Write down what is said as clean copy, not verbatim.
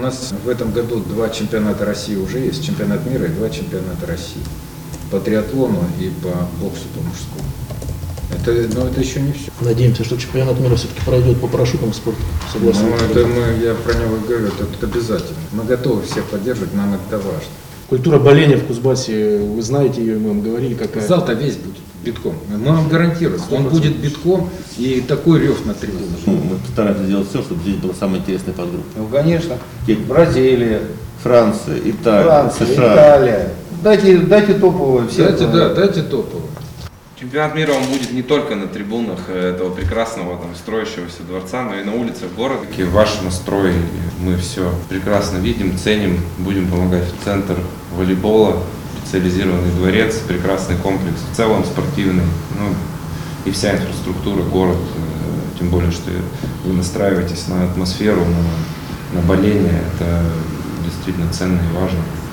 нас в этом году 2 чемпионата России уже есть, чемпионат мира и 2 чемпионата России. По триатлону и по боксу по мужскому. Это еще не все. Надеемся, что чемпионат мира все-таки пройдет по парашютному спорту. Согласен? Я про него говорю, это обязательно. Мы готовы всех поддерживать, нам это важно. Культура боления в Кузбассе, вы знаете ее, мы вам говорили, какая? Зал-то весь будет битком. Мы вам гарантируем, он будет битком и такой рев на трибунах. Мы стараемся сделать все, чтобы здесь была самая интересная подгруппа. Ну, конечно. Бразилия, Франция, Италия, США. Италия. Дайте топовые все. Дайте топовые. Чемпионат мира он будет не только на трибунах этого прекрасного строящегося дворца, но и на улицах города. Ваш настрой мы все прекрасно видим, ценим, будем помогать в центр волейбола, специализированный дворец, прекрасный комплекс, в целом спортивный, и вся инфраструктура, город, тем более, что вы настраиваетесь на атмосферу, на боление, это действительно ценно и важно.